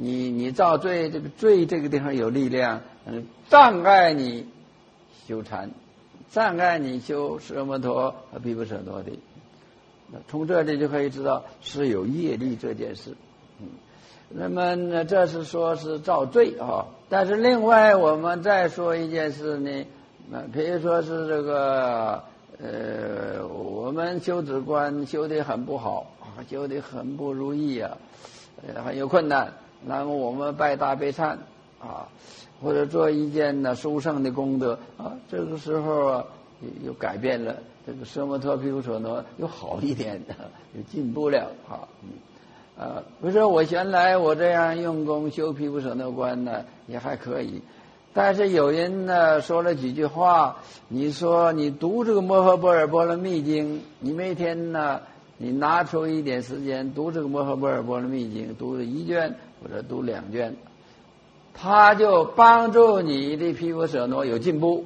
你造罪，这个罪这个地方有力量，障碍你修禅，障碍你修奢摩陀和毗婆舍那的。从这里就可以知道是有业力这件事。那么呢，这是说是造罪啊。但是另外我们再说一件事呢，比如说是这个我们修止观修得很不好，修得很不如意啊，很有困难。那么我们拜大悲忏啊，或者做一件呢殊胜的功德啊，这个时候啊又改变了，这个奢摩陀毗婆舍那又好一点，又进步了啊。比如说我原来我这样用功修毗婆舍那观呢也还可以，但是有人呢说了几句话，你说你读这个摩诃般若波罗蜜经，你每天呢你拿出一点时间读这个摩诃般若波罗蜜经，读1卷或者读2卷，它就帮助你的毗婆舍那有进步。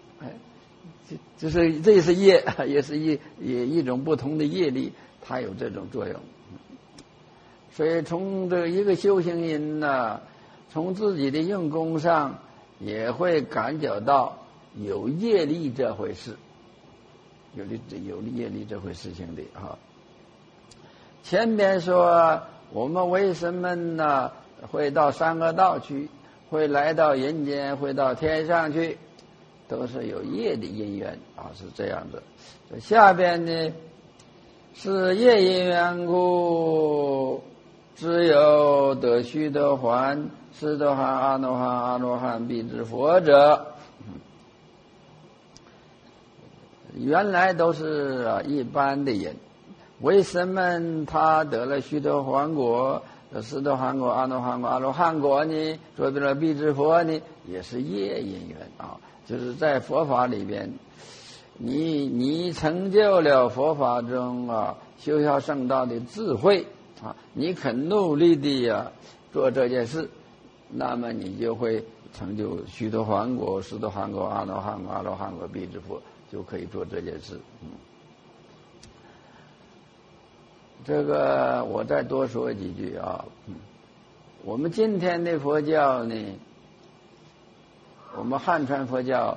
这也是业，也是一种不同的业力，它有这种作用。所以从这个一个修行人呢，从自己的用功上也会感觉到有业力这回事，有业力这回事情的哈。前边说我们为什么呢会到三恶道去，会来到人间，会到天上去，都是有业的因缘啊，是这样的。下边呢是业因缘故，只有得须得洹、斯得含、阿那含、阿罗汉、辟支佛者，原来都是一般的人。为什么他得了须得洹果、斯得含果、阿那含果、阿罗汉果呢？做到了辟支佛呢？也是业因缘啊。就是在佛法里边，你成就了佛法中修下圣道的智慧啊，你肯努力的做这件事，那么你就会成就须得洹果、斯得含果、阿那含果、阿罗汉果、辟支佛，就可以做这件事。这个我再多说几句啊。我们今天的佛教呢，我们汉传佛教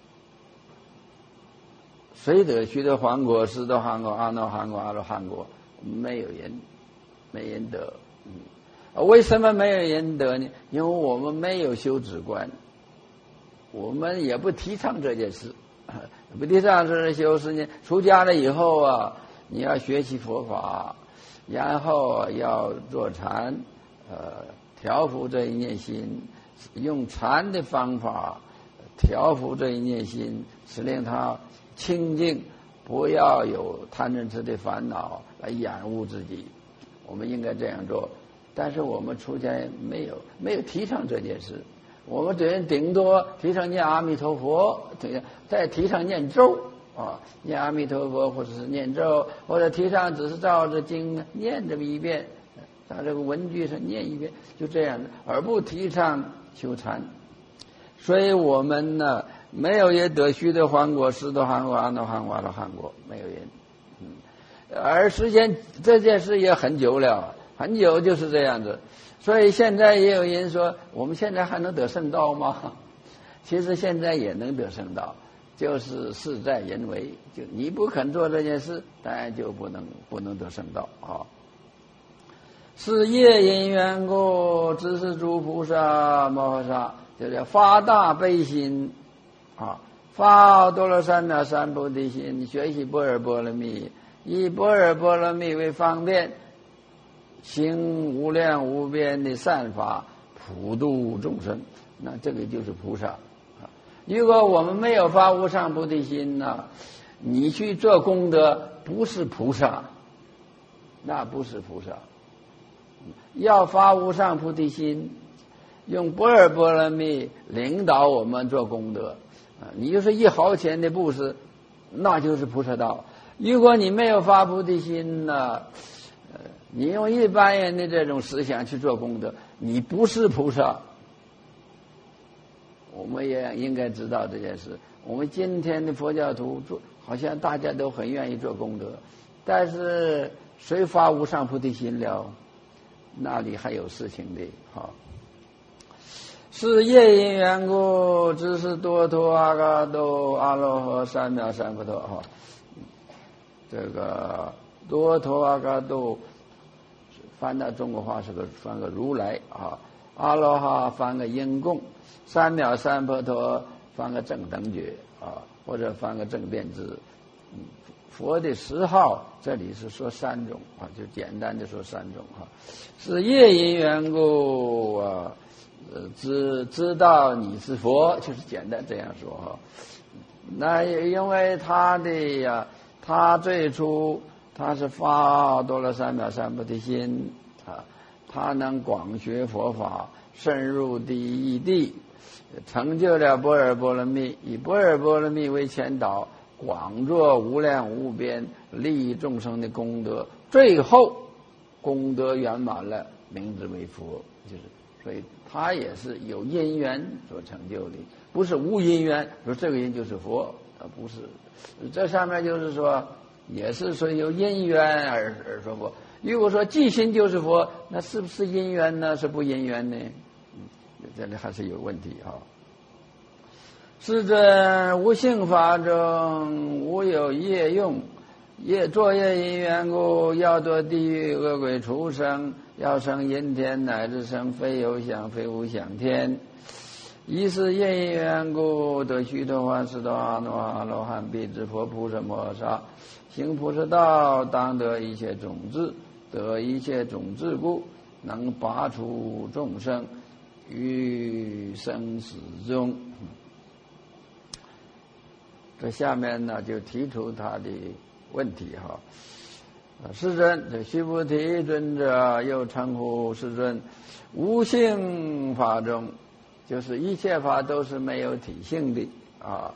谁得须得洹果、斯得含果、阿那含果、阿罗汉果？没人得。为什么没有人得呢？因为我们没有修止观，我们也不提倡这件事，不提倡这修事呢。出家了以后你要学习佛法，然后要坐禅，调伏这一念心，用禅的方法调伏这一念心，使令它清净，不要有贪嗔痴的烦恼来染污自己。我们应该这样做，但是我们出家没有提倡这件事。我们顶多提倡念阿弥陀佛，再提倡念咒念阿弥陀佛，或者是念咒，或者提倡只是照着经念这么一遍，在这个文句上念一遍，就这样的，而不提倡修禅。所以我们呢，没有人得须得洹果、斯得含果、阿那含果、阿罗汉果，没有人。而时间这件事也很久了，很久就是这样子。所以现在也有人说，我们现在还能得圣道吗？其实现在也能得圣道，就是事在人为。就你不肯做这件事，当然就不能得圣道啊。是业因缘故，知是诸菩萨摩诃萨，就是发大悲心发多罗三藐三菩提心，学习般若波罗蜜，以般若波罗蜜为方便，行无量无边的善法，普度众生。那这个就是菩萨。如果我们没有发无上菩提心呢，你去做功德，不是菩萨，那不是菩萨。要发无上菩提心，用般若波罗蜜领导我们做功德。你就是1毫钱的布施，那就是菩萨道。如果你没有发菩提心呢，你用一般人的这种思想去做功德，你不是菩萨。我们也应该知道这件事。我们今天的佛教徒好像大家都很愿意做功德，但是谁发无上菩提心了？ 那里还有事情的哈。是业因缘故，只是多陀阿嘎多阿罗诃三藐三菩提哈。这个多陀阿嘎多翻到中国话翻个如来啊，阿罗哈翻个因供，三藐三菩提翻个正等觉啊，或者翻个正遍知。佛的十号这里是说三种啊，就简单的说三种哈。是业因缘故啊，知道你是佛，就是简单这样说哈。那因为他最初他是发多了三藐三菩提心啊，他能广学佛法，深入第一义谛，成就了般若波罗蜜，以般若波罗蜜为前导，广作无量无边利益众生的功德，最后功德圆满了，名之为佛。就是所以他也是有因缘所成就的，不是无因缘说这个人就是佛，不是。这上面就是说也是说有因缘而说佛。如果说即心就是佛，那是不是因缘呢？是不因缘呢？这里还是有问题啊。是真无性法中无有业用，作业因缘故，要堕地狱恶鬼畜生，要生阴天，乃至生非有想非无想天。一是业因缘故，得须陀洹斯陀阿耨阿罗汉辟支佛菩萨摩萨，行菩萨道，当得一切种子，得一切种子故，能拔除众生于生死中。这下面呢就提出他的问题哈。世尊，这须菩提尊者又称呼世尊无性法中，就是一切法都是没有体性的啊。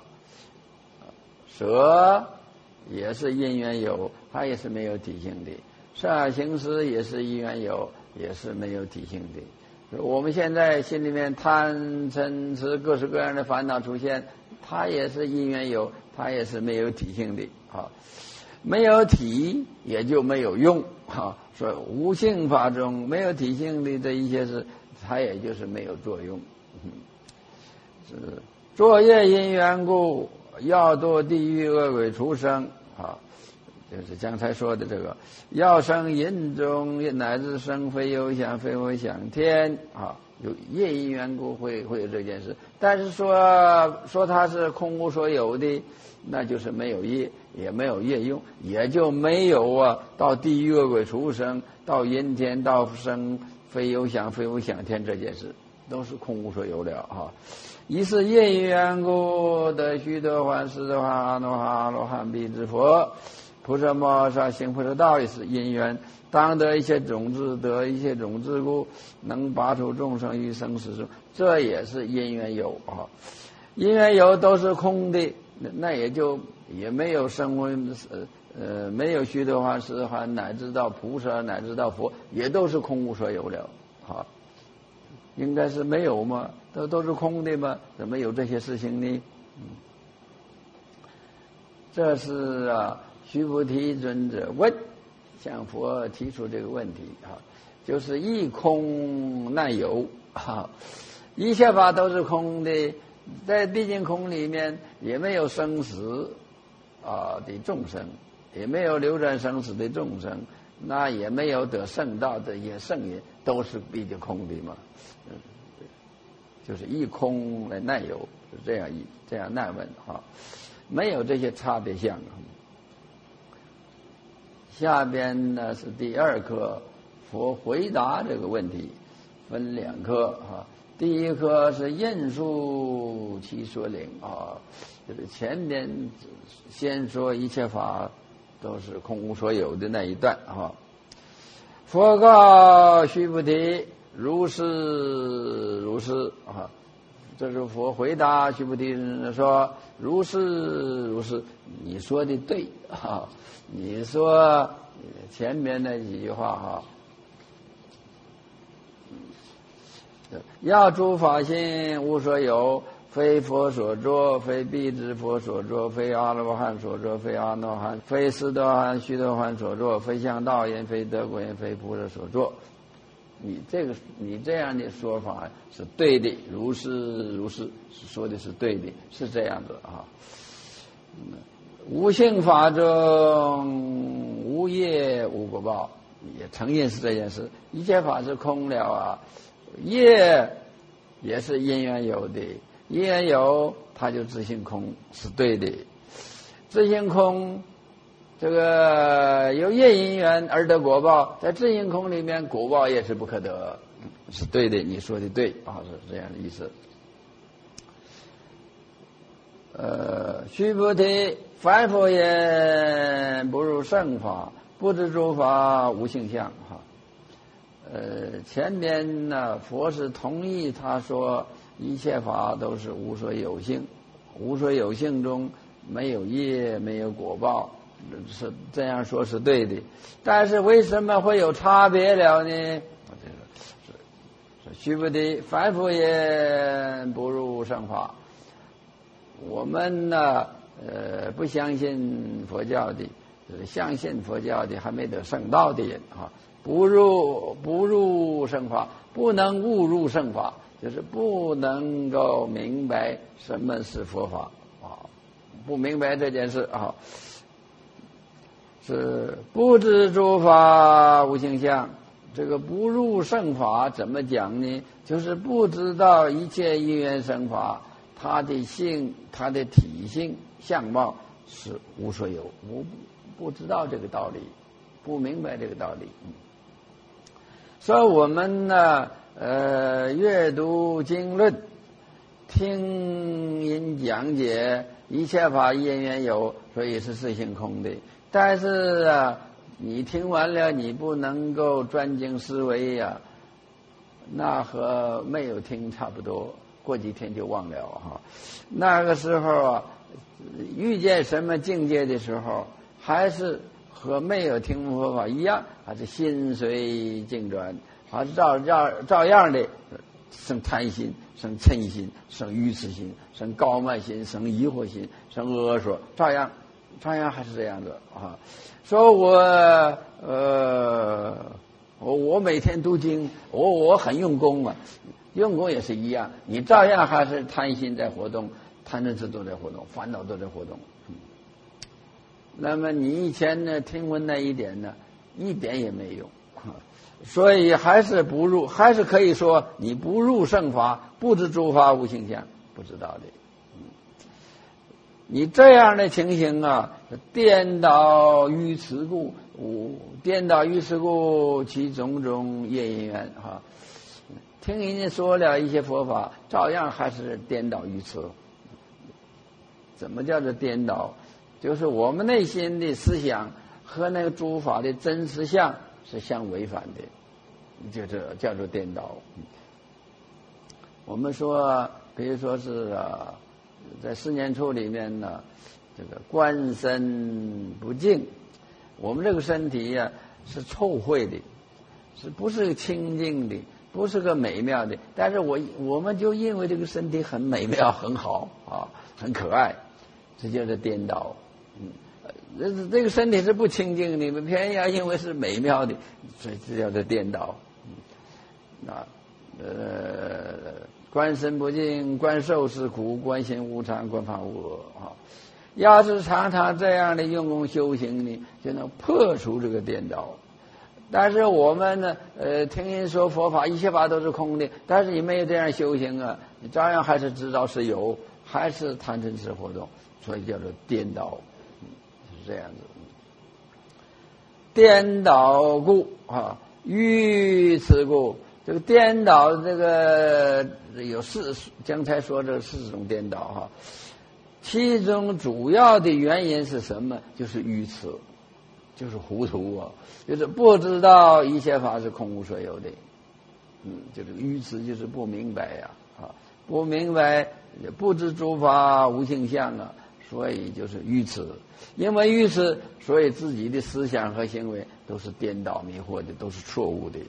蛇也是因缘有，它也是没有体性的；十二行识也是因缘有，也是没有体性的。我们现在心里面贪嗔痴各式各样的烦恼出现，它也是因缘有，它也是没有体性的啊。没有体也就没有用啊。所以无性法中没有体性的这一切事，它也就是没有作用。是作业因缘故，要堕地狱恶鬼畜生啊。就是刚才说的这个，要生阴中，乃至生非有想非无想天啊。有业因缘故会有这件事，但是说它是空无所有的，那就是没有业，也没有业用，也就没有到地狱恶鬼畜生，到阴天，到生非有想非无想天这件事，都是空无所有了哈。一是业因缘故，得须陀洹斯陀洹阿耨阿罗汉辟支佛菩萨摩萨，行菩萨道，也是因缘，当得一切种子，得一切种子故，能拔除众生于生死中，这也是因缘有啊。因缘有都是空的，那也没有声闻没有须陀洹斯陀洹，乃至到菩萨，乃至到佛，也都是空无所有了啊。应该是没有吗？都是空的吗？怎么有这些事情呢？这是须菩提尊者问，向佛提出这个问题啊，就是一空难有啊，一切法都是空的，在毕竟空里面也没有生死的众生，也没有流转生死的众生，那也没有得圣道的也圣也，都是毕竟空的嘛。就是一空来难有，是这样难问哈，没有这些差别相。下边呢是第二课，佛回答这个问题，分两课哈。第一课是印述其说领啊，就是前面先说一切法都是空无所有的那一段哈。佛告须菩提，如是啊，这是佛回答须菩提说，如是，你说的对啊，你说前面那几句话哈，要诸法心无所有，非佛所作，非辟支佛所作，非阿罗汉所作，非阿耨汉，非斯陀含须陀洹所作，非向道言，非德国言，非菩萨所作。 你这样的说法是对的，如是说的是对的，是这样的啊。无性法中无业无果报，也承认是这件事。一切法是空了啊，业也是因缘有的，因缘有它就自性空，是对的。自性空，这个有业因缘而得果报，在自性空里面果报也是不可得，是对的，你说的对啊，是这样的意思。须菩提，凡佛言不入圣法，不知诸法无性相哈。前面呢，佛是同意他说一切法都是无所有性，无所有性中没有业，没有果报，是这样说是对的。但是为什么会有差别了呢？是须菩提，凡佛言不入圣法。我们呢，不相信佛教的，相信佛教的还没得圣道的人啊，不入圣法，不能误入圣法，就是不能够明白什么是佛法啊，不明白这件事啊，是不知诸法无性相。这个不入圣法怎么讲呢？就是不知道一切因缘生法。它的性，它的体性相貌是无所有，我不知道这个道理，不明白这个道理。所以我们呢，阅读经论，听人讲解，一切法因缘有，所以是自性空的。但是啊，你听完了，你不能够专精思维呀，那和没有听差不多。过几天就忘了哈，那个时候啊，遇见什么境界的时候，还是和没有听佛法一样，还是心随境转，还是照样的生贪心、生嗔心、生愚痴心、生高慢心、生疑惑心、生阿说，照样还是这样的啊。说我每天读经，我很用功嘛。用功也是一样，你照样还是贪心在活动，贪嗔痴都在活动，烦恼都在活动。那么你以前呢听闻那一点呢，一点也没有，所以还是可以说你不入圣法，不知诸法无性相，不知道的。你这样的情形啊，颠倒于此故，其种种业因缘哈。听人家说了一些佛法，照样还是颠倒于此。怎么叫做颠倒？就是我们内心的思想和那个诸法的真实相是相违反的，就这叫做颠倒。我们说，比如说是在四念处里面呢，这个观身不净，我们这个身体呀是臭秽的，是不是清净的？不是个美妙的，但是我们就因为这个身体很美妙、很好啊，很可爱，这叫做颠倒。这个身体是不清净的，偏要因为是美妙的，所以这叫做颠倒。观身不净，观受是苦，观心无常，观法无我啊。要是常常这样的用功修行呢，就能破除这个颠倒。但是我们呢，听人说佛法一切法都是空的，但是你没有这样修行啊，你照样还是知道是有，还是贪嗔痴活动，所以叫做颠倒，是这样子。颠倒故啊，于此故，这个颠倒这个有刚才说这四种颠倒哈，其中主要的原因是什么？就是愚痴。就是糊涂啊，就是不知道一切法是空无所有的，就是愚痴，就是不明白呀，不明白，不知诸法无性相啊，所以就是愚痴。因为愚痴，所以自己的思想和行为都是颠倒迷惑的，都是错误的。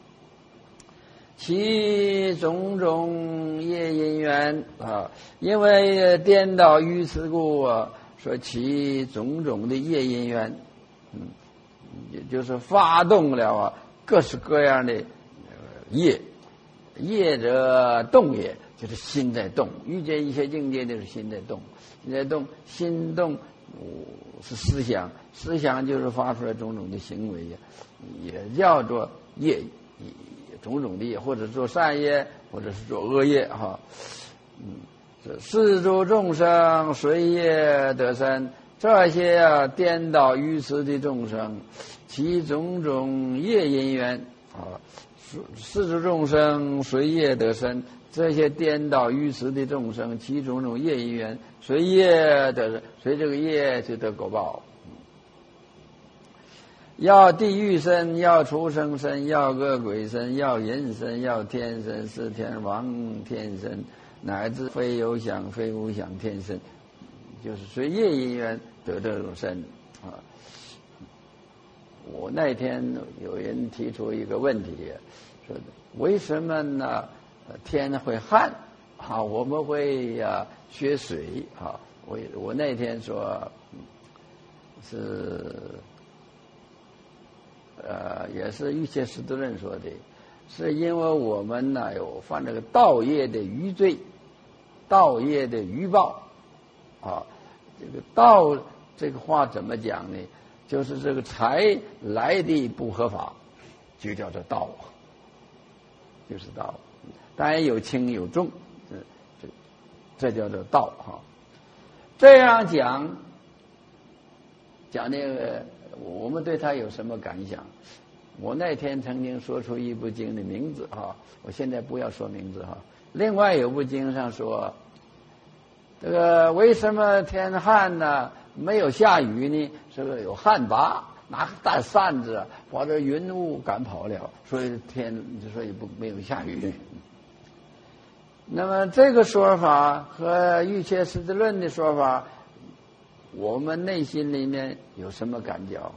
其种种业因缘啊，因为颠倒愚痴故啊，说其种种的业因缘。也就是发动了各式各样的业，业者动也，就是心在动。遇见一些境界就是心在动，心在动，心动是思想，思想就是发出来种种的行为呀，也叫做业，种种的业，或者做善业，或者是做恶业哈。世诸众生随业得生，这些颠倒愚痴的众生，其种种业因缘啊，世诸众生随业得生，这些颠倒愚痴的众生，其种种业因缘，随业得生，随这个业就得果报。要地狱身，要畜生身，要恶鬼身，要人身，要天身，是天王天身，乃至非有想非无想天身，就是随业因缘得这种身啊。我那天有人提出一个问题，说为什么呢？天会旱啊，我们会缺水啊。我那天说是也是瑜伽师德论说的，是因为我们呢有犯这个道业的余罪，道业的余报啊。这个道这个话怎么讲呢？就是这个财来的不合法，就叫做道，就是道。当然有轻有重，这叫做道哈。这样讲那个，我们对他有什么感想？我那天曾经说出一部经的名字哈，我现在不要说名字哈。另外有部经上说，这个为什么天旱呢？没有下雨呢？这个有旱魃，拿大扇子把这云雾赶跑了，所以没有下雨。那么这个说法和瑜伽师地论的说法，我们内心里面有什么感觉？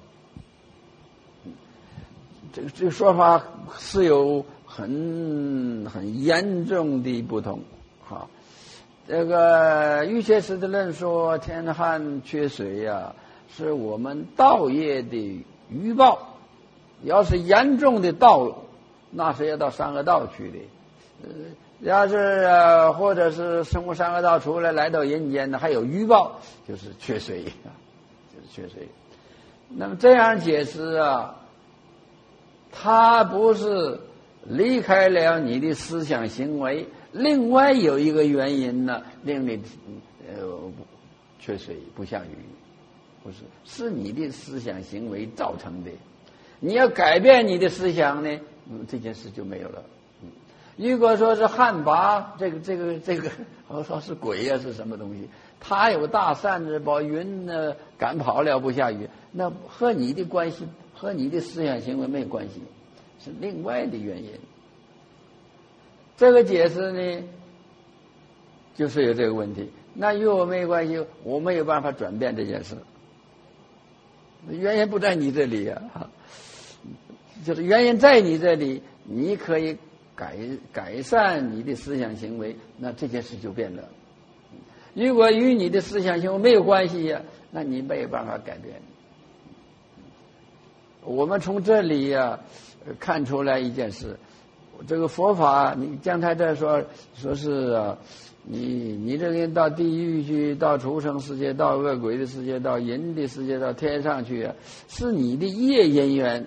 这个说法是有很严重的不同哈。这个瑜伽师地论说天旱缺水呀，是我们道业的余报。要是严重的道，那是要到三恶道去的。要是或者是从三恶道出来到人间的，还有余报，就是缺水啊，就是缺水。那么这样解释啊，它不是离开了你的思想行为，另外有一个原因呢，令你缺水不下雨，不是你的思想行为造成的。你要改变你的思想呢，这件事就没有了。如果说是旱魃，这个，我说是鬼呀，是什么东西？他有大扇子把云呢赶跑了，不下雨，那和你的关系，和你的思想行为没有关系，是另外的原因。这个解释呢，就是有这个问题。那与我没有关系，我没有办法转变这件事，原因不在你这里啊，就是原因在你这里，你可以改善你的思想行为，那这件事就变了。如果与你的思想行为没有关系呀，那你没有办法改变。我们从这里看出来一件事，这个佛法，你刚才这说是你这个人到地狱去，到畜生世界，到恶鬼的世界，到人的世界，到天上去是你的业因缘。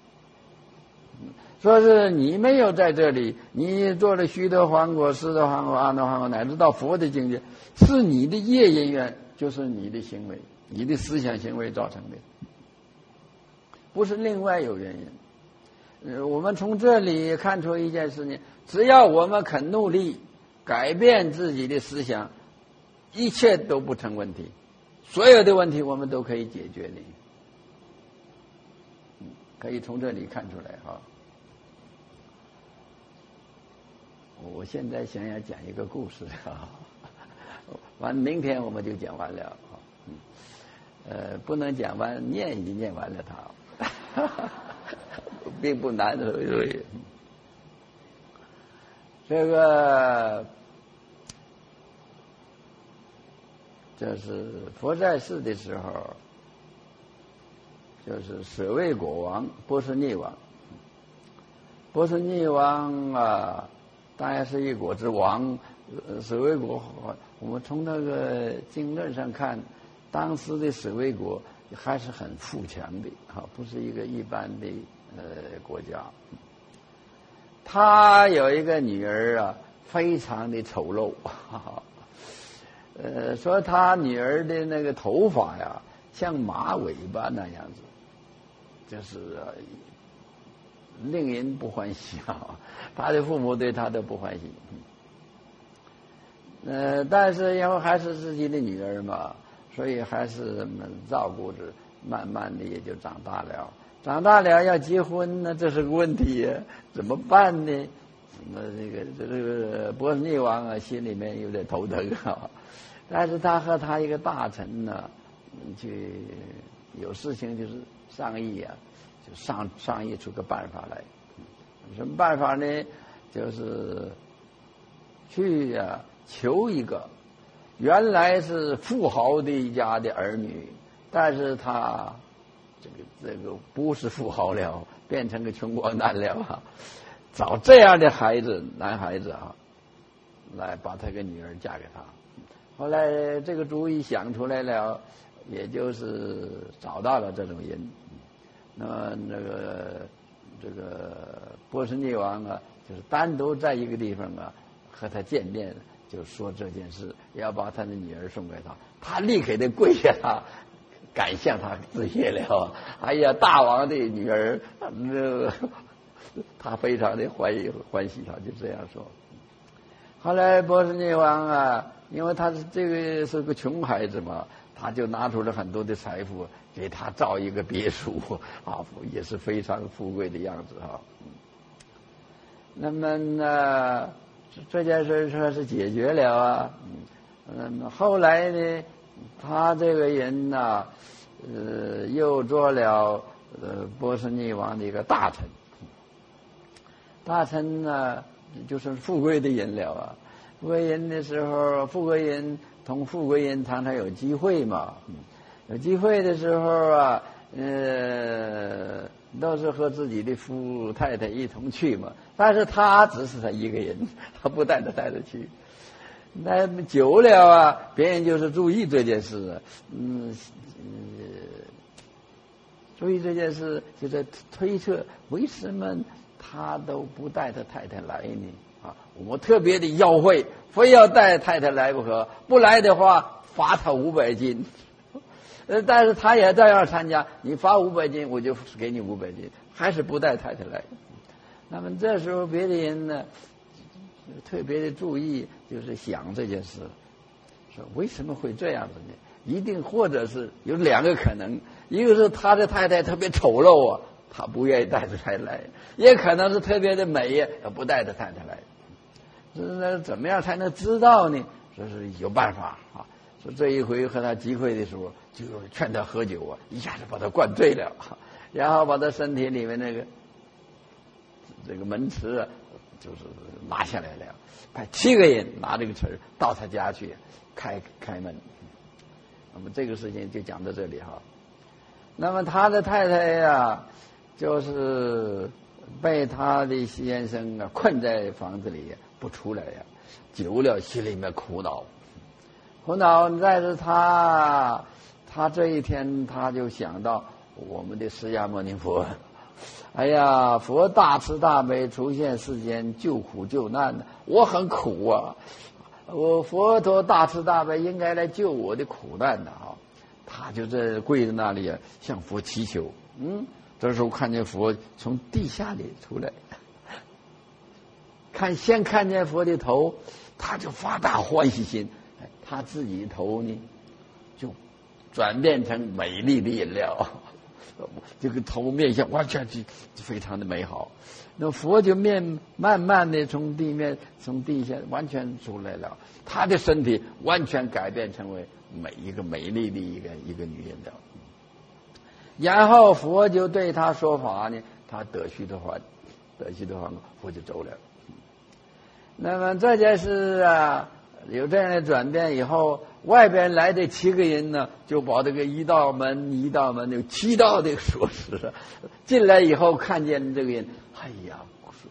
说是你没有在这里，你做了须陀洹果、斯陀洹果、阿那洹果，乃至到佛的境界，是你的业因缘，就是你的行为，你的思想行为造成的，不是另外有原因。我们从这里看出一件事情，只要我们肯努力改变自己的思想，一切都不成问题，所有的问题我们都可以解决的。可以从这里看出来哈。我现在想讲一个故事完明天我们就讲完了不能讲完，念已经念完了它并不难的。这个就是佛在世的时候，就是舍卫国王波斯匿王， 波斯匿王啊，当然是一国之王。舍卫国，我们从那个经论上看，当时的舍卫国还是很富强的，不是一个一般的国家。他有一个女儿啊，非常的丑陋，说他女儿的那个头发呀，像马尾巴那样子，就是令人不欢喜啊。他的父母对他都不欢喜。但是因为还是自己的女儿嘛，所以还是照顾着，慢慢的也就长大了。长大了要结婚呢，这是个问题，怎么办呢？那这个波斯匿王啊，心里面有点头疼啊。但是他和他一个大臣呢，去有事情就是商议啊，就商议出个办法来。什么办法呢？就是去啊。求一个原来是富豪的一家的儿女，但是他这个不是富豪了，变成个穷光蛋了啊！找这样的孩子，男孩子啊，来把他个女儿嫁给他。后来这个主意想出来了，也就是找到了这种人。那么这个波斯匿王啊，就是单独在一个地方啊和他见面。就说这件事，要把他的女儿送给他，他立刻的跪下他，敢向他致谢了。哎呀，大王的女儿，他非常的欢喜，他就这样说。后来波斯匿王啊，因为他这个是个穷孩子嘛，他就拿出了很多的财富给他造一个别墅啊，也是非常富贵的样子哈。那么呢？这件事说是解决了啊，后来呢，他这个人呢，又做了波斯匿王的一个大臣。大臣呢，就是富贵的人了啊。富贵人的时候，富贵人同富贵人常常有机会嘛，有机会的时候啊，都是和自己的太太一同去嘛，但是他只是他一个人，他不带着太太去。那久了啊，别人就是注意这件事，注意这件事，就在推测为什么他都不带他太太来呢？啊，我特别的要惠，非要带太太来不可，不来的话罚他500斤。但是他也照样参加，你罚500斤，我就给你500斤，还是不带太太来。那么这时候别的人呢，特别的注意，就是想这件事，说为什么会这样子呢？一定或者是有2个可能，一个是他的太太特别丑陋啊，他不愿意带着太太来；也可能是特别的美呀，不带着太太来。那怎么样才能知道呢？说是有办法啊。说这一回和他集会的时候，就劝他喝酒啊，一下子把他灌醉了，然后把他身体里面这个门匙啊，就是拿下来了，派7个人拿这个匙到他家去开门。那么这个事情就讲到这里哈。那么他的太太呀，就是被他的先生啊困在房子里不出来呀，久了心里面苦恼。但是他这一天他就想到我们的释迦牟尼佛，哎呀，佛大慈大悲出现世间救苦救难的，我很苦啊，我佛陀大慈大悲应该来救我的苦难的啊。他就在跪在那里啊，向佛祈求。这时候看见佛从地下里出来，先看见佛的头，他就发大欢喜心。他自己头呢，就转变成美丽的颜料，这个头面相完全是非常的美好。那佛就慢慢的从地下完全出来了，他的身体完全改变成为一个美丽的一个女人了。然后佛就对他说法呢，他得须得还，佛就走了。那么这件事啊，有这样的转变以后，外边来的7个人呢，就把这个一道门有7道的锁匙，进来以后看见这个人，哎呀，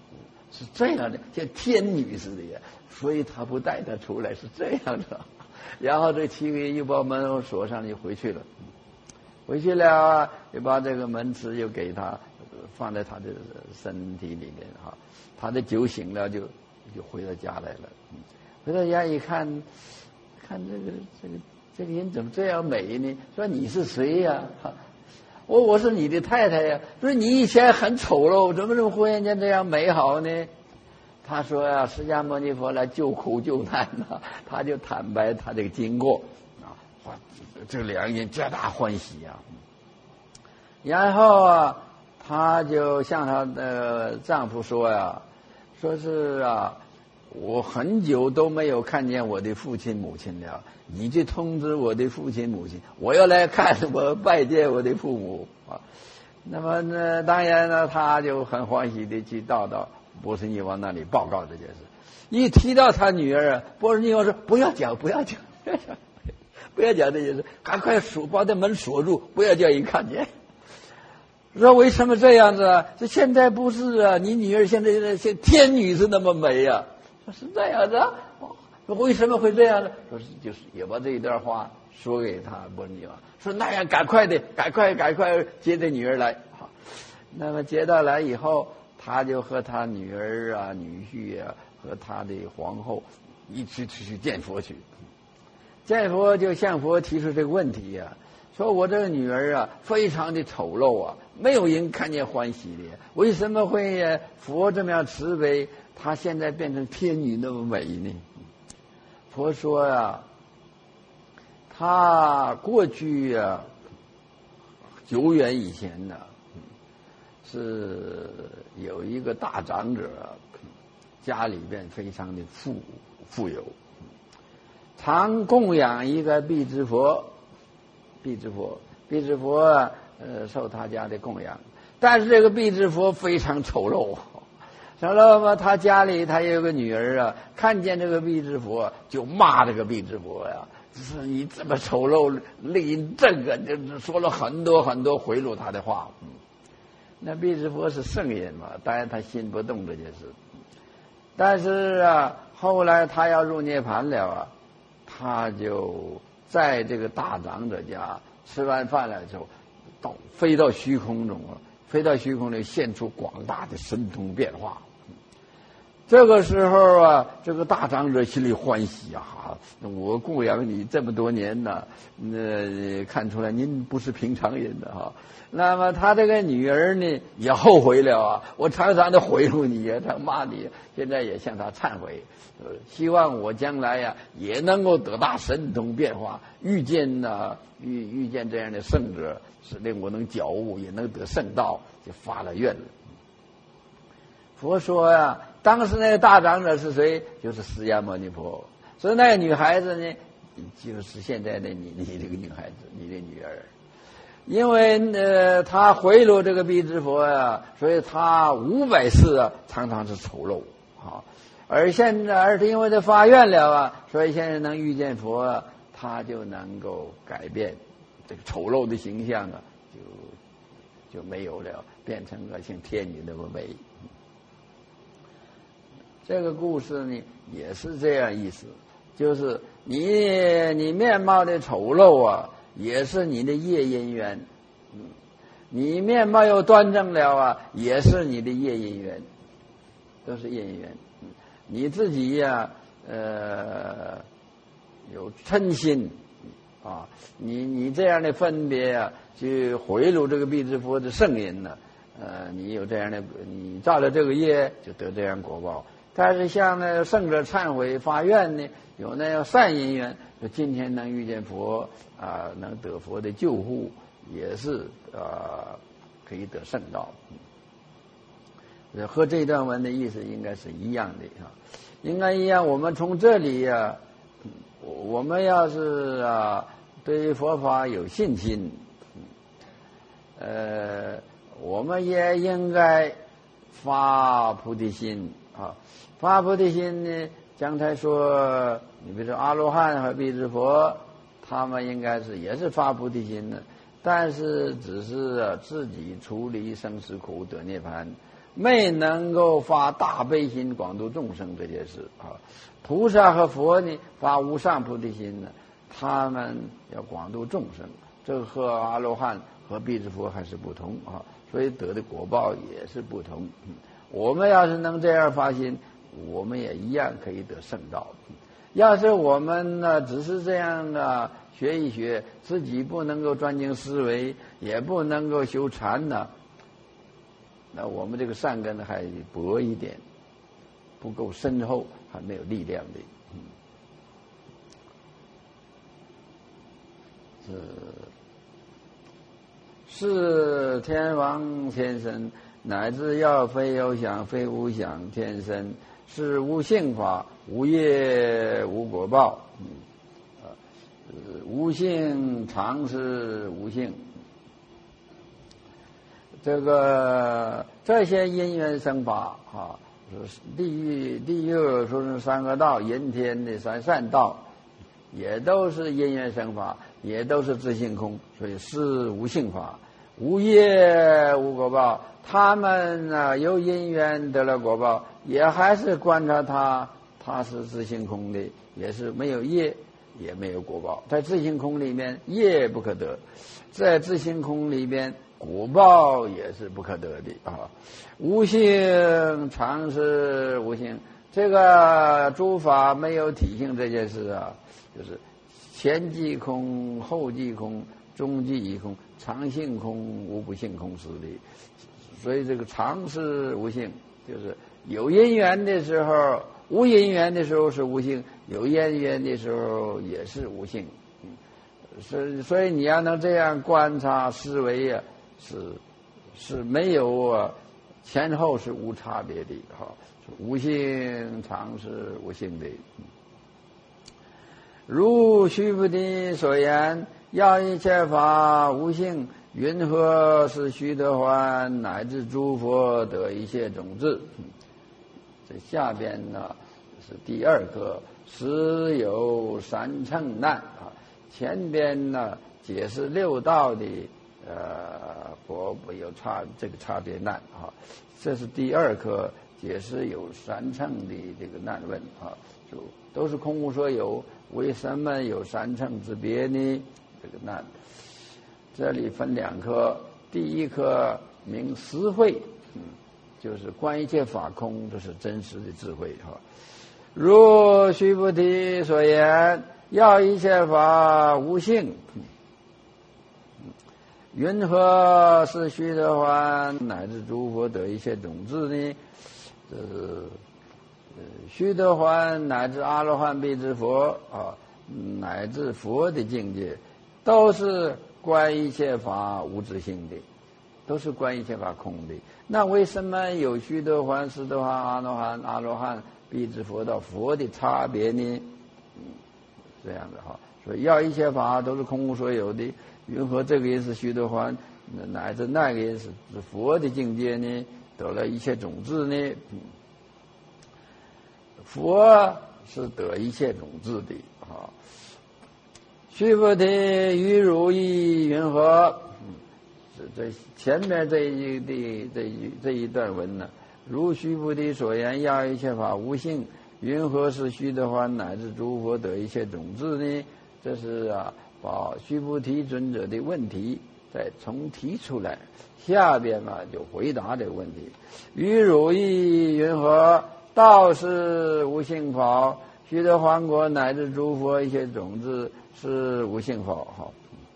是这样的，像天女似的呀，所以他不带他出来，是这样的。然后这7个月又把门锁上，就回去了。回去了，又把这个门匙又给他，放在他的身体里面哈。他的酒醒了，就回到家来了。回到家一看，看这个人怎么这样美呢？说你是谁呀？我是你的太太呀。说你以前很丑陋，怎么忽然间这样美好呢？他说呀，释迦牟尼佛来救苦救难呐，他就坦白他这个经过啊，这两人皆大欢喜啊。然后啊，他就向他的丈夫说呀，说是啊，我很久都没有看见我的父亲母亲了，你去通知我的父亲母亲，我要来看我拜见我的父母啊。那么呢，当然呢，他就很欢喜的去到波斯匿王那里报告这件事。一提到他女儿啊，波斯匿王说不要讲不要讲不要讲这件事，赶快把这门锁住，不要叫人看见。说为什么这样子啊？这现在不是啊，你女儿现在像天女是那么美啊。说是这样子啊，为什么会这样呢？说是就是也把这一段话说给他波斯匿王，说那样赶快接这女儿来。好，那么接到来以后，他就和他女儿啊、女婿啊和他的皇后一起去见佛去。见佛就向佛提出这个问题啊，说我这个女儿啊非常的丑陋啊，没有人看见欢喜的，为什么会佛这么样慈悲，她现在变成天女那么美呢？佛说啊，她过去啊久远以前呢，是有一个大长者，家里边非常的富有，常供养一个辟支佛，辟支佛啊，受他家的供养，但是这个辟支佛非常丑陋，知道吗？他家里他有个女儿啊，看见这个辟支佛就骂这个辟支佛呀，是你这么丑陋，令这个就说了很多贿赂他的话。那辟支佛是圣人嘛，当然他心不动这件事。但是啊，后来他要入涅盘了啊，他就在这个大长者家吃完饭了之后，飞到虚空中了，飞到虚空里现出广大的神通变化。这个时候啊，这个大长者心里欢喜啊，我供养你这么多年呢，看出来您不是平常人的哈。那么他这个女儿呢也后悔了啊，我常常的贿赂你，常骂你，现在也向他忏悔，希望我将来呀也能够得大神通变化，遇见这样的圣者，使令我能觉悟，也能得圣道，就发了愿了。佛说呀，当时那个大长者是谁？就是释迦牟尼佛。所以那个女孩子呢，就是现在的你这个女孩子，你的女儿。因为他贿赂这个辟支佛呀，所以他500世啊常常是丑陋啊。而是因为他发愿了啊，所以现在能遇见佛啊，他就能够改变这个丑陋的形象啊，就没有了，变成了像天女那么美。这个故事呢也是这样意思，就是你面貌的丑陋啊，也是你的业因缘，你面貌又端正了啊，也是你的业因缘，都是业因缘。你自己呀，有嗔心啊，你这样的分别啊，去贿赂这个辟支佛的圣人呢，你有这样的，你造了这个业，就得这样果报。但是像那圣者忏悔发愿呢，有那样善因缘，就今天能遇见佛啊，能得佛的救护，也是可以得圣道。和这段文的意思应该是一样的啊，应该一样。我们从这里呀，我们要是对佛法有信心，我们也应该发菩提心啊。发菩提心呢，刚才说，你比如说阿罗汉和辟支佛，他们应该也是发菩提心的，但是只是自己处理生死苦得涅槃。 没能够发大悲心广度众生这件事啊。菩萨和佛呢发无上菩提心呢，他们要广度众生，这个和阿罗汉和辟支佛还是不同啊，所以得的果报也是不同。我们要是能这样发心，我们也一样可以得圣道。要是我们呢只是这样的学一学，自己不能够专精思维，也不能够修禅呢，那我们这个善根还薄一点，不够深厚，还没有力量的。是天王天神，乃至要非有想非无想天身，是无性法，无业无果报。无性常是无性。这些因缘生法啊，地狱说是三恶道，人天的善道，也都是因缘生法，也都是自性空，所以是无性法，无业无果报。他们呢有因缘得了果报，也还是观察它是自性空的，也是没有业，也没有果报。在自性空里面业不可得，在自性空里面果报也是不可得的啊。无性常是无性，这个诸法没有体性这件事啊，就是前即空，后即空，中即一空，常性空，无不性空实的。所以这个常是无性，就是有因缘的时候，无因缘的时候是无性，有因缘的时候也是无性。所以你要能这样观察思维啊，是没有前后是无差别的哈，无性常是无性的。如须菩提所言，要一切法无性，云何是须得洹乃至诸佛得一切种子？这下边呢是第二个，实有三乘难啊。前边呢解释六道的佛有这个差别难啊，这是第二课解释有三乘的这个难问啊，就都是空无所有，为什么有三乘之别呢？这个难，这里分两科，第一科名实慧，就是观一切法空，这是真实的智慧哈。如须菩提所言，要一切法无性，云何是须得洹乃至诸佛得一切种子呢？须得洹乃至阿罗汉辟支佛啊，乃至佛的境界，都是观一切法无自性的，都是观一切法空的。那为什么有须得洹、斯得洹、阿罗汉、辟支佛到佛的差别呢？这样的哈，所以要一切法都是空无所有的。云何这个也是须得洹，乃至那个也是佛的境界呢？得了一切种子呢？佛是得一切种子的啊。须菩提于如意云何？这前面这一段文呢，如须菩提所言，要一切法无性，云何是须得洹乃至诸佛得一切种子呢？这是把须菩提尊者的问题再重提出来，下边就回答这个问题。于如意云何？道是无性法，须得洹果乃至诸佛一切种子是无性法哈。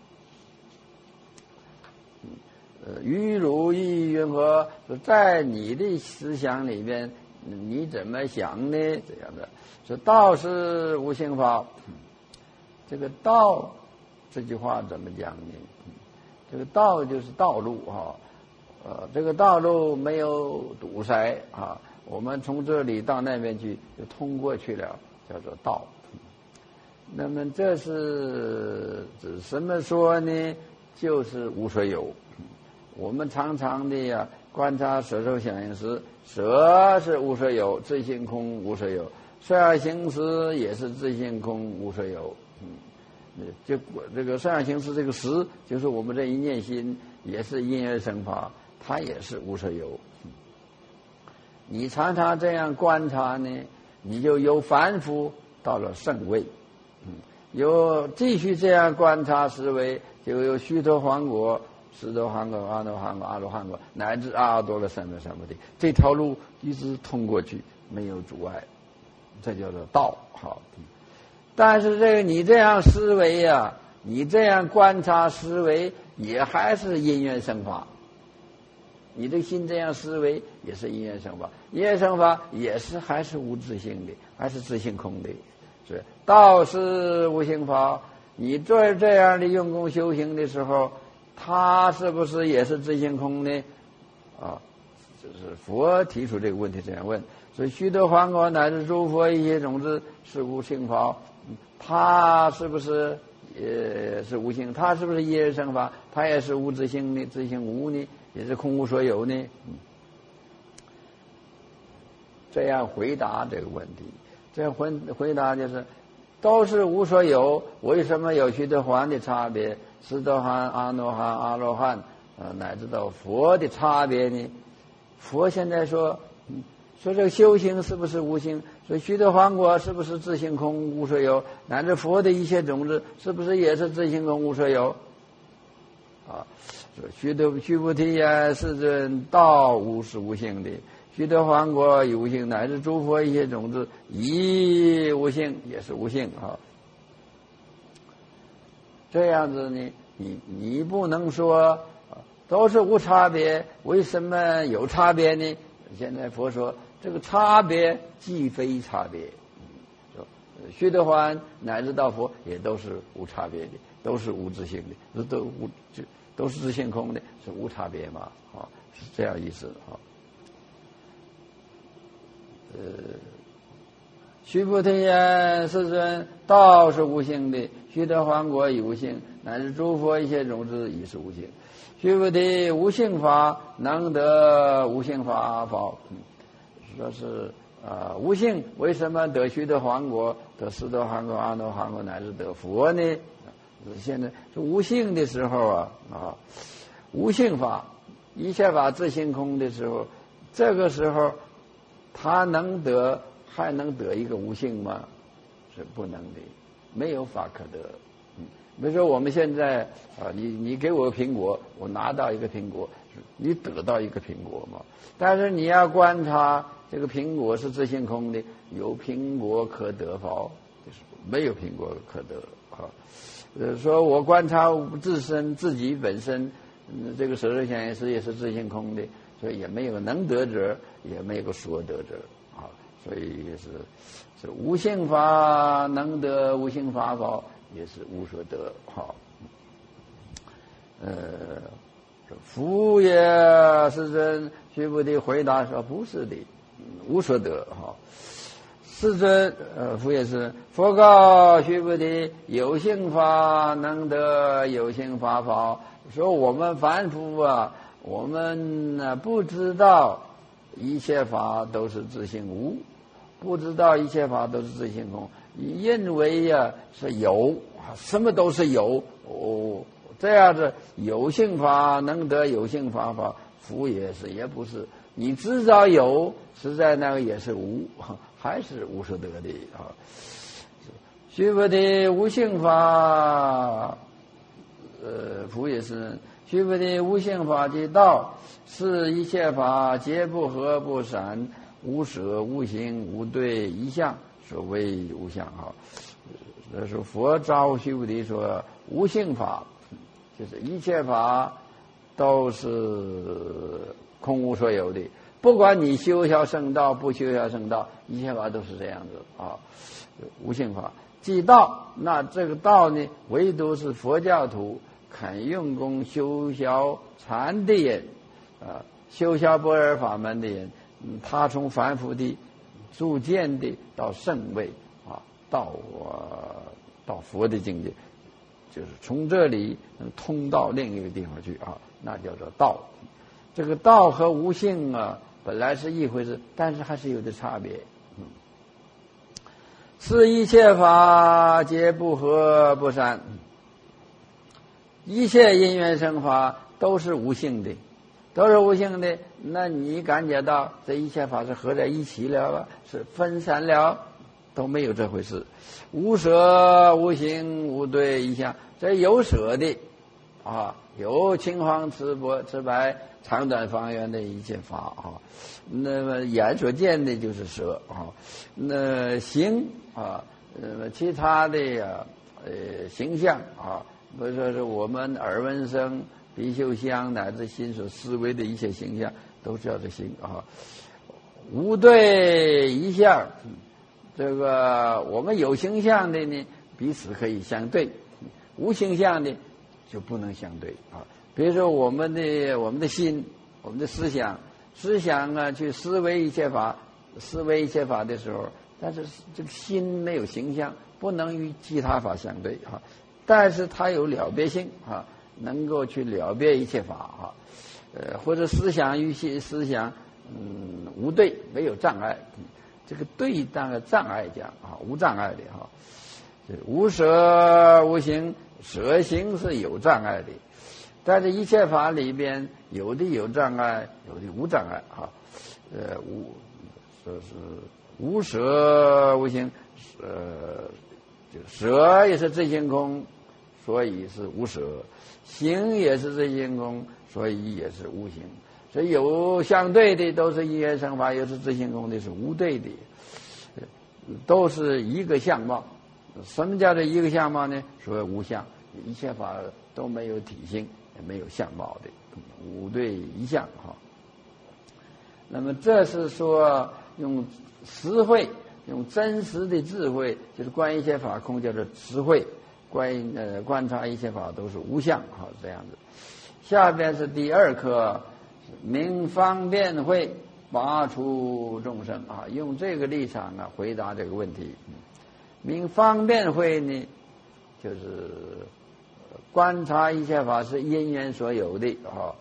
于如意云何？在你的思想里面，你怎么想呢？这样的，说道是无性法。这个道这句话怎么讲呢？这个道就是道路哈，这个道路没有堵塞啊，我们从这里到那边去就通过去了，叫做道。那么这是指什么说呢？就是无所有。我们常常的观察色受想行识，色是无所有，自性空无所有；受想行识也是自性空无所有。就这个受想行识这个识，就是我们这一念心，也是因缘生法，它也是无所有。 你常常这样观察呢，你就由凡夫到了圣位，有继续这样观察思维，就有须陀洹果、斯陀洹果、阿耨洹果、阿罗汉果，乃至阿多罗三藐三菩提，这条路一直通过去，没有阻碍，这叫做道。好，但是你这样思维啊，你这样观察思维，也还是因缘生法。你的心这样思维也是因缘生法，因缘生法也是还是无自性的，还是自性空的。是道是无性法，你做这样的用功修行的时候，它是不是也是自性空呢？啊，就是佛提出这个问题这样问。所以须陀洹果乃至诸佛一切种子是无性法，它是不是也是无性？它是不是因缘生法？它也是无自性的，自性无呢？也是空无所有呢？这样回答这个问题，这样回答就是都是无所有，为什么有须陀洹的差别，斯陀洹、阿耨洹、阿罗汉乃至到佛的差别呢？佛现在说这个修行是不是无性？说须陀洹果是不是自性空无所有？乃至佛的一切种子是不是也是自性空无所有？说须菩提呀，世尊道无是无性的，须陀洹果有性，乃至诸佛一切种子亦无性，也是无性啊。这样子呢，你不能说都是无差别，为什么有差别呢？现在佛说这个差别既非差别，须陀洹乃至到佛也都是无差别的，都是无自性的，都是自性空的，是无差别嘛？是这样意思啊。须菩提呀，世尊道是无性的，须陀洹果亦无性，乃至诸佛一切种子亦是无性。须菩提，无性法能得无性法宝。说是无性为什么得须陀洹果、得斯陀洹果、阿耨洹果乃至得佛呢？现在是无性的时候无性法，一切法自性空的时候，这个时候他还能得一个无性吗？是不能的，没有法可得。比如说我们现在你给我个苹果，我拿到一个苹果，你得到一个苹果嘛？但是你要观察这个苹果是自性空的，有苹果可得否？就是没有苹果可得说我观察自己本身，这个色受想行识也是自性空的，所以也没有能得者，也没有个所得者所以是无性法能得无性法宝，也是无所得佛也世尊，须菩提回答说不是的，无所得世尊佛也是，佛告须菩提，有性法能得有性法宝。说我们凡夫我们不知道一切法都是自性无，不知道一切法都是自性空，认为是有，什么都是有这样子有性法能得有性法宝，佛也是也不是，你知道有，实在那个也是无，还是无所得的须菩提，无性法佛也是，须菩提，无性法即道，是一切法皆不合不散，无舍无形无对一相，所谓无相这是佛招须菩提说无性法，就是一切法都是空无所有的，不管你修小圣道不修小圣道，一切法都是这样子无性法即道，那这个道呢，唯独是佛教徒肯用功修小禅的人修小般若法门的人，他从凡夫的逐渐的到圣位到佛的境界，就是从这里能通到另一个地方去那叫做道。这个道和无性本来是一回事，但是还是有的差别是一切法皆不合不散，一切因缘生法都是无性的， 都是无形的，那你感觉到这一切法是合在一起了吧？是分散了，都没有这回事。无舍无形无对一相，这有舍的啊，有青黄赤白长短方圆的一切法啊。那么眼所见的就是舍啊，那形啊，其他的呀形象啊，比如说是我们耳闻声鼻嗅香乃至心所思维的一切形象，都叫做形啊。无对一相，这个我们有形象的呢，彼此可以相对；无形象的就不能相对啊。比如说我们的心，我们的思想啊，去思维一切法的时候，但是这个心没有形象，不能与其他法相对啊。但是它有了别性啊。能够去了别一切法啊，或者思想与思想无对，没有障碍，这个对当个障碍讲啊，无障碍的哈。无舍无形，舍形是有障碍的，但是一切法里边有的有障碍，有的无障碍哈。无舍无形，舍也是自性空，所以是无舍。形也是自性空，所以也是无形。所以有相对的都是因缘生法，有是自性空的是无对的，都是一个相貌。什么叫做一个相貌呢？所谓无相，一切法都没有体性，也没有相貌的，无对一相哈。那么这是说用实慧，用真实的智慧，就是观一切法空，叫做实慧。观察一切法都是无相，好这样子。下边是第二课，明方便慧，拔除众生啊，用这个立场啊回答这个问题。明方便慧呢，就是观察一切法是因缘所有的啊，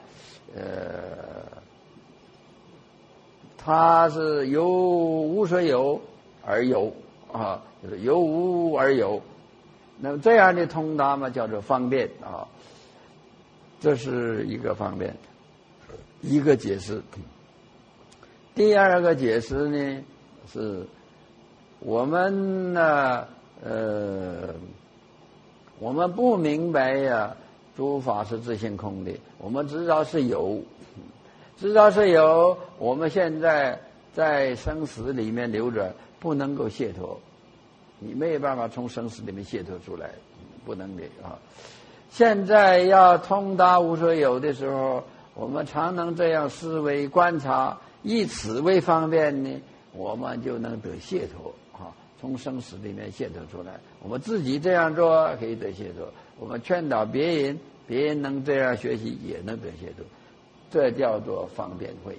它是由无所有而有啊，就是由无而有。那么这样的通达嘛，叫做方便啊，这是一个方便，一个解释。第二个解释呢，是我们呢，我们不明白呀，诸法是自性空的，我们知道是有，我们现在在生死里面流转，不能够解脱。你没有办法从生死里面解脱出来，不能的啊！现在要通达无所有的时候，我们常能这样思维观察，以此为方便呢，我们就能得解脱啊！从生死里面解脱出来，我们自己这样做可以得解脱，我们劝导别人，别人能这样学习也能得解脱，这叫做方便慧。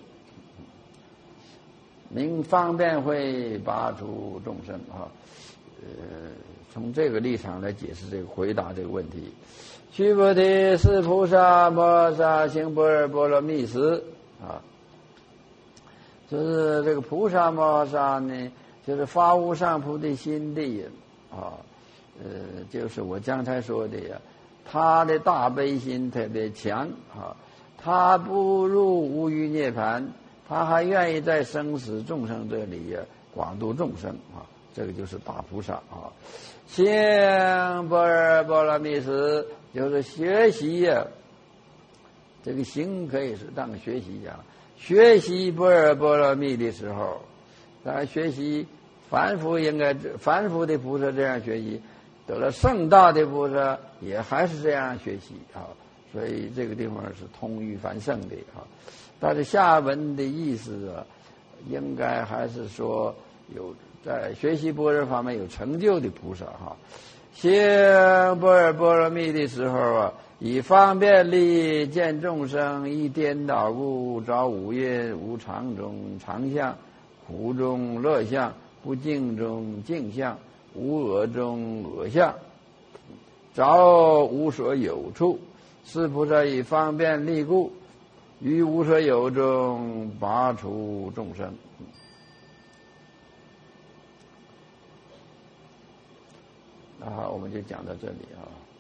明方便慧，拔除众生啊！从这个立场来解释这个回答这个问题。须菩提，是菩萨摩罗萨行般若波罗蜜时啊，就是这个菩萨摩罗萨呢，就是发无上菩提心的人啊，就是我刚才说的呀，他的大悲心特别强啊，他不入无余涅槃，他还愿意在生死众生这里呀广度众生啊。这个就是大菩萨啊，行般若波罗蜜时，就是学习呀，这个行可以是当学习讲，学习般若波罗蜜的时候，当然学习凡夫的菩萨这样学习，得了圣道的菩萨也还是这样学习啊，所以这个地方是通于凡圣的啊。但是下文的意思啊，应该还是说有。在学习般若方面有成就的菩萨哈，行般若波罗蜜的时候啊，以方便力见众生，以颠倒故，着五蕴，无常中常相，苦中乐相，不净中净相，无我中我相，着无所有处。是菩萨以方便力故，于无所有中拔除众生。我们就讲到这里啊。